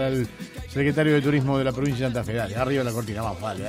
al secretario de Turismo de la provincia de Santa Fe. Dale, arriba la cortina, vamos, dale.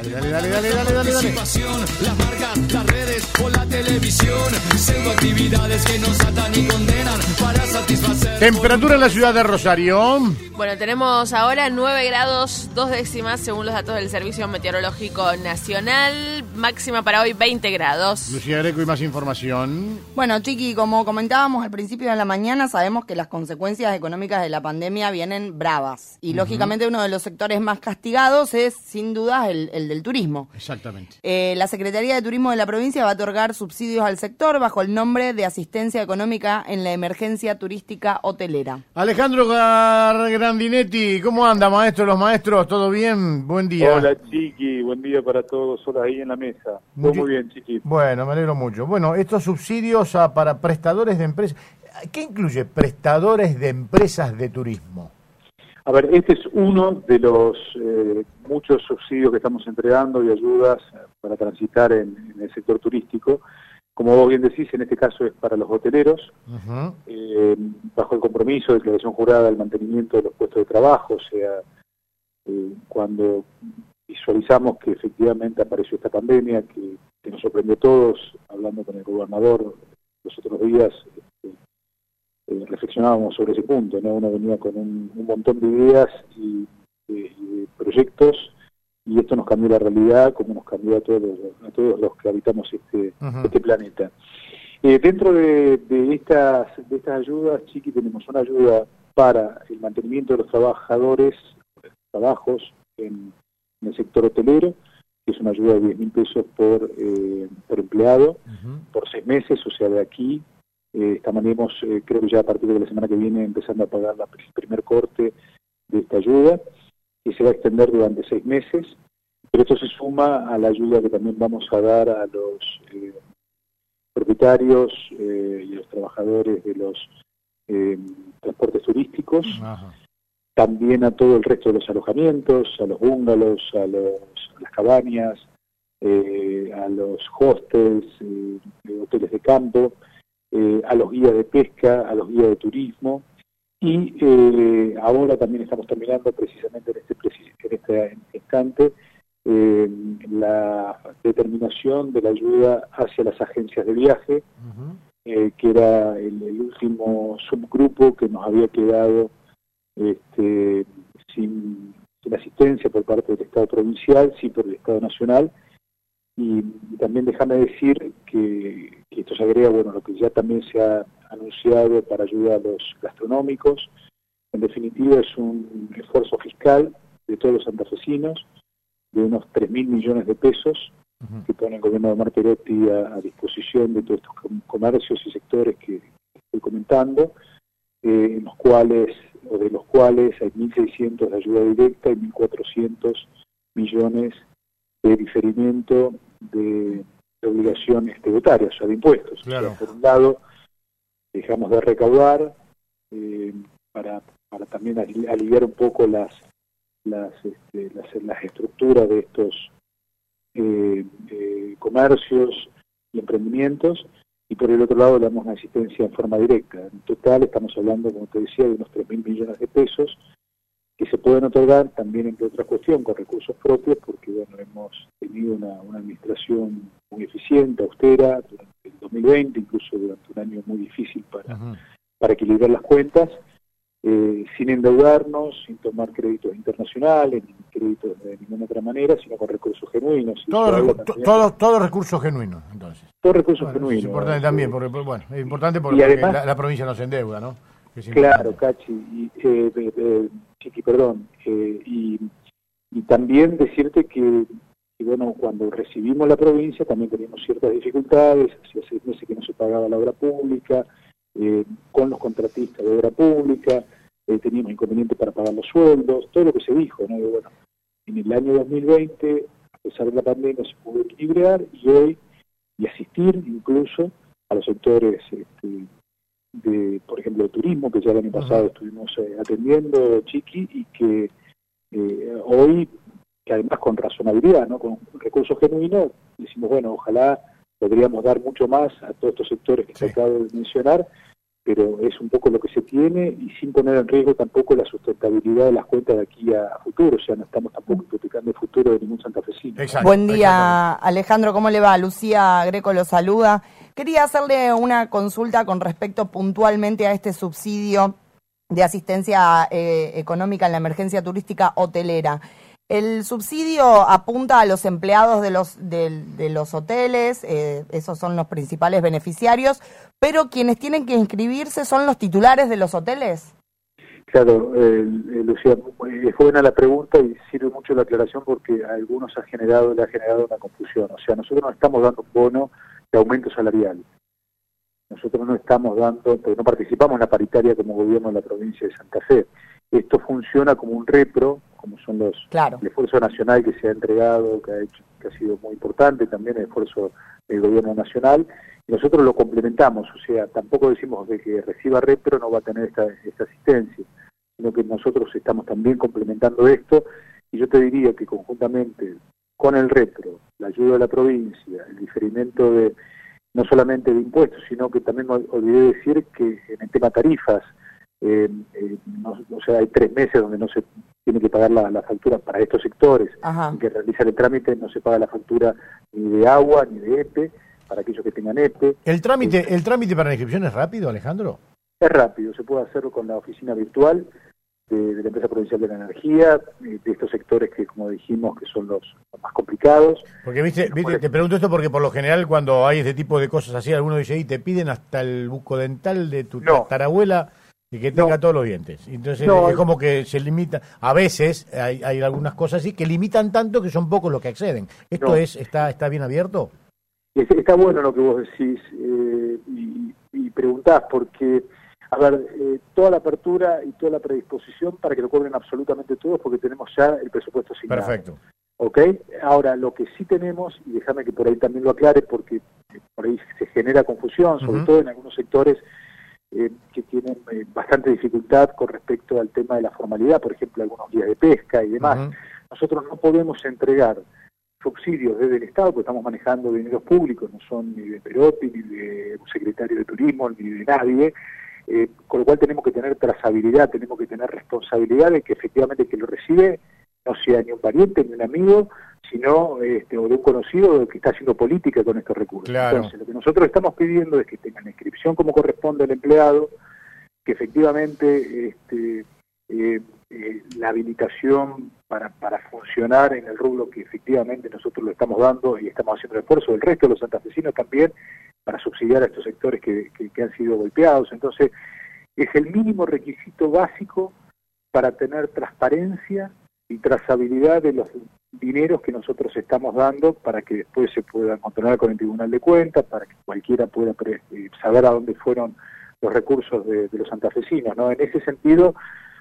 Las marcas, las redes o la televisión, pseudoactividades que nos atan y condenan para satisfacer. Temperatura en la ciudad de Rosario. Bueno, tenemos ahora 9 grados 2 décimas según los datos del Servicio Meteorológico Nacional. Máxima para hoy 20 grados. Lucía Greco y más información. Bueno, Chiqui, como comentábamos al principio de la mañana, sabemos que las consecuencias económicas de la pandemia vienen bravas. Y lógicamente uno de los sectores más castigados es, sin duda, el del turismo. Exactamente. La Secretaría de Turismo de la provincia va a otorgar subsidios al sector bajo el nombre de Asistencia Económica en la Emergencia Turística Hotelera. Alejandro Grandinetti, ¿cómo anda, maestro? Los maestros, ¿todo bien? Buen día. Hola, Chiqui, buen día para todos. Hola, ahí en la mesa. Muy bien, Chiqui. Bueno, me alegro mucho. Bueno, estos subsidios para prestadores de empresas, ¿qué incluye prestadores de empresas de turismo? A ver, este es uno de los muchos subsidios que estamos entregando y ayudas para transitar en el sector turístico. Como vos bien decís, en este caso es para los hoteleros, bajo el compromiso de declaración jurada del mantenimiento de los puestos de trabajo, o sea, cuando visualizamos que efectivamente apareció esta pandemia, que nos sorprendió a todos, hablando con el gobernador los otros días, reflexionábamos sobre ese punto, ¿no? Uno venía con un montón de ideas y de proyectos, y esto nos cambió la realidad, como nos cambió a todos los que habitamos este planeta. Dentro de estas ayudas, Chiqui, tenemos una ayuda para el mantenimiento de los trabajos en el sector hotelero, que es una ayuda de 10.000 pesos por empleado, por 6 meses, o sea, de aquí. Estaremos, creo que ya a partir de la semana que viene, empezando a pagar el primer corte de esta ayuda, que se va a extender durante 6 meses, pero esto se suma a la ayuda que también vamos a dar a los propietarios y a los trabajadores de los transportes turísticos, también a todo el resto de los alojamientos, a los bungalows, a las cabañas, a los hostels, hoteles de campo, a los guías de pesca, a los guías de turismo, y ahora también estamos terminando precisamente en este instante la determinación de la ayuda hacia las agencias de viaje, que era el último subgrupo que nos había quedado sin asistencia por parte del Estado provincial, sí por el Estado nacional. Y también déjame decir que esto se agrega, bueno, lo que ya también se ha anunciado para ayuda a los gastronómicos. En definitiva, es un esfuerzo fiscal de todos los santafesinos de unos 3.000 millones de pesos que pone el gobierno de Omar Perotti a disposición de todos estos comercios y sectores que estoy comentando, de los cuales hay 1.600 de ayuda directa y 1.400 millones de diferimiento de obligaciones tributarias, o sea, de impuestos. Claro. O sea, por un lado, dejamos de recaudar para también aliviar un poco las estructuras de estos comercios y emprendimientos, y por el otro lado le damos una asistencia en forma directa. En total estamos hablando, como te decía, de unos 3.000 millones de pesos que se pueden otorgar también, entre otras cuestiones, con recursos propios, porque bueno, hemos tenido una administración muy eficiente, austera, durante el 2020, incluso durante un año muy difícil para equilibrar las cuentas, sin endeudarnos, sin tomar créditos internacionales, ni créditos de ninguna otra manera, sino con recursos genuinos. Todo recursos genuinos, entonces. Todo recursos genuinos. Es importante también, porque es importante porque además, la provincia no se endeuda, ¿no? Claro, Cachi, Chiqui, perdón, y también decirte que bueno, cuando recibimos la provincia también teníamos ciertas dificultades, hacía 6 meses que no se pagaba la obra pública, con los contratistas de obra pública, teníamos inconvenientes para pagar los sueldos, todo lo que se dijo, ¿no? Y bueno, en el año 2020, a pesar de la pandemia, se pudo equilibrar y asistir incluso a los sectores por ejemplo, de turismo, que ya el año pasado estuvimos atendiendo, Chiqui, y que hoy, que además con razonabilidad, ¿no? Con recursos genuinos, decimos, bueno, ojalá podríamos dar mucho más a todos estos sectores que te acabo de mencionar, pero es un poco lo que se tiene y sin poner en riesgo tampoco la sustentabilidad de las cuentas de aquí a futuro, o sea, no estamos tampoco hipotecando el futuro de ningún santafesino. Exacto, Buen día, Alejandro, ¿cómo le va? Lucía Greco lo saluda. Quería hacerle una consulta con respecto puntualmente a este subsidio de asistencia económica en la emergencia turística hotelera. El subsidio apunta a los empleados de los hoteles, esos son los principales beneficiarios, pero quienes tienen que inscribirse son los titulares de los hoteles. Claro, Lucía, es buena la pregunta y sirve mucho la aclaración porque a algunos le ha generado una confusión. O sea, nosotros no estamos dando un bono de aumento salarial. Nosotros no estamos dando, porque no participamos en la paritaria como gobierno de la provincia de Santa Fe. Esto funciona como un repro, como son el esfuerzo nacional que se ha entregado, que ha sido muy importante, también el esfuerzo del gobierno nacional, y nosotros lo complementamos, o sea, tampoco decimos de que reciba repro no va a tener esta asistencia, sino que nosotros estamos también complementando esto, y yo te diría que conjuntamente con el repro, la ayuda de la provincia, el diferimiento de no solamente de impuestos, sino que también me olvidé decir que en el tema tarifas, o sea, hay 3 meses donde no se tiene que pagar la factura para estos sectores, en que realizan el trámite no se paga la factura ni de agua ni de EPE, para aquellos que tengan EPE. ¿El trámite para la inscripción es rápido, Alejandro? Es rápido, se puede hacerlo con la oficina virtual de la Empresa Provincial de la Energía, de estos sectores que, como dijimos, que son los más complicados. Porque, viste, te pregunto esto porque por lo general cuando hay este tipo de cosas así, algunos dicen, y te piden hasta el bucodental de tu tatarabuela y que tenga todos los dientes. Entonces es como que se limita. A veces hay algunas cosas así que limitan tanto que son pocos los que acceden. ¿Esto está bien abierto? Está bueno lo que vos decís y preguntás porque, a ver, toda la apertura y toda la predisposición para que lo cobren absolutamente todos porque tenemos ya el presupuesto asignado. Perfecto. ¿Ok? Ahora, lo que sí tenemos, y déjame que por ahí también lo aclare porque por ahí se genera confusión, sobre todo en algunos sectores que tienen bastante dificultad con respecto al tema de la formalidad, por ejemplo, algunos guías de pesca y demás. Nosotros no podemos entregar subsidios desde el Estado, porque estamos manejando dineros públicos, no son ni de Perotti, ni de un secretario de Turismo, ni de nadie, con lo cual tenemos que tener trazabilidad, tenemos que tener responsabilidad de que efectivamente que lo recibe no sea ni un pariente ni un amigo, sino o de un conocido que está haciendo política con estos recursos. Claro. Entonces, lo que nosotros estamos pidiendo es que tengan la inscripción como corresponde al empleado, que efectivamente la habilitación para funcionar en el rubro que efectivamente nosotros lo estamos dando y estamos haciendo el esfuerzo del resto de los santafesinos también para subsidiar a estos sectores que han sido golpeados. Entonces, es el mínimo requisito básico para tener transparencia y trazabilidad de los dineros que nosotros estamos dando para que después se puedan controlar con el Tribunal de Cuentas, para que cualquiera pueda saber a dónde fueron los recursos de los santafesinos, ¿no? En ese sentido,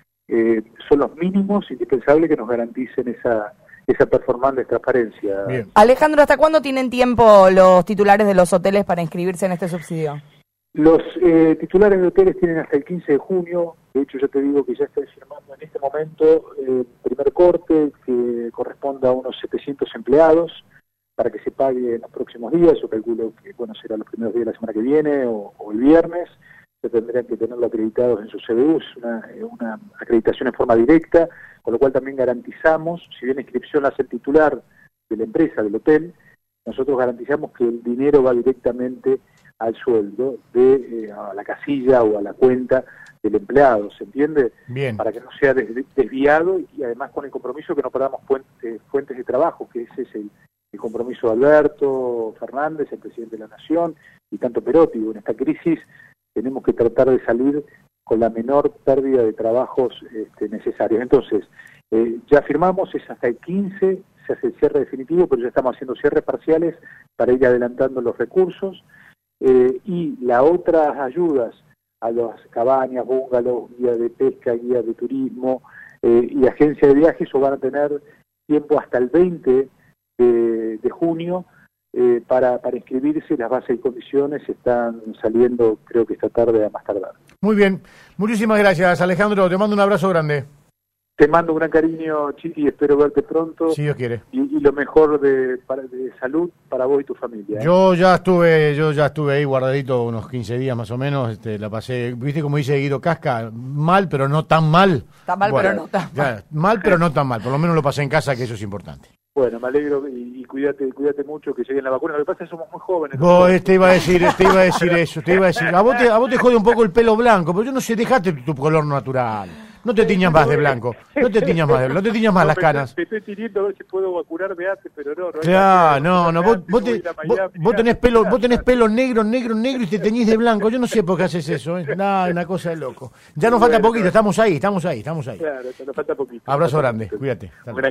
son los mínimos indispensables que nos garanticen esa performance de transparencia. Bien. Alejandro, ¿hasta cuándo tienen tiempo los titulares de los hoteles para inscribirse en este subsidio? Los titulares de hoteles tienen hasta el 15 de junio, de hecho yo te digo que ya estoy firmando en este momento el primer corte que corresponde a unos 700 empleados para que se pague en los próximos días. Yo calculo que será los primeros días de la semana que viene o el viernes. Se tendrían que tenerlo acreditados en sus CBUs, una acreditación en forma directa, con lo cual también garantizamos, si bien la inscripción la hace el titular de la empresa, del hotel, nosotros garantizamos que el dinero va directamente al sueldo, a la casilla o a la cuenta del empleado, ¿se entiende? Bien. Para que no sea desviado y además con el compromiso que no perdamos fuentes de trabajo, que ese es el compromiso de Alberto Fernández, el presidente de la Nación, y tanto Perotti. En esta crisis tenemos que tratar de salir con la menor pérdida de trabajos necesarios. Entonces, ya firmamos, es hasta el 15, se hace el cierre definitivo, pero ya estamos haciendo cierres parciales para ir adelantando los recursos. Y las otras ayudas a las cabañas, bungalows, guía de pesca, guía de turismo y agencia de viajes, eso van a tener tiempo hasta el 20 de junio para inscribirse. Las bases y condiciones están saliendo, creo que esta tarde a más tardar. Muy bien, muchísimas gracias, Alejandro, te mando un abrazo grande. Te mando un gran cariño, Chiqui, espero verte pronto. Si Dios quiere. Y lo mejor de salud para vos y tu familia. Yo ya estuve ahí guardadito unos 15 días más o menos, la pasé, viste como dice Guido Casca, mal pero no tan mal. Está mal, bueno, pero no tan mal. Mal pero no tan mal, por lo menos lo pasé en casa, que eso es importante. Bueno, me alegro y cuídate mucho, que lleguen la vacuna. Lo que pasa es que somos muy jóvenes. Te iba a decir eso, a vos te jode un poco el pelo blanco, pero yo no sé, dejate tu color natural. No te tiñas más de blanco, no te tiñas más las canas. Me estoy tiniendo a ver si puedo vacunar antes, pero no. Claro, no, vos tenés pelo negro y te teñís de blanco. Yo no sé por qué haces eso, una cosa de loco. Ya nos falta poquito, estamos ahí. Claro, nos falta poquito. Abrazo grande, cuídate.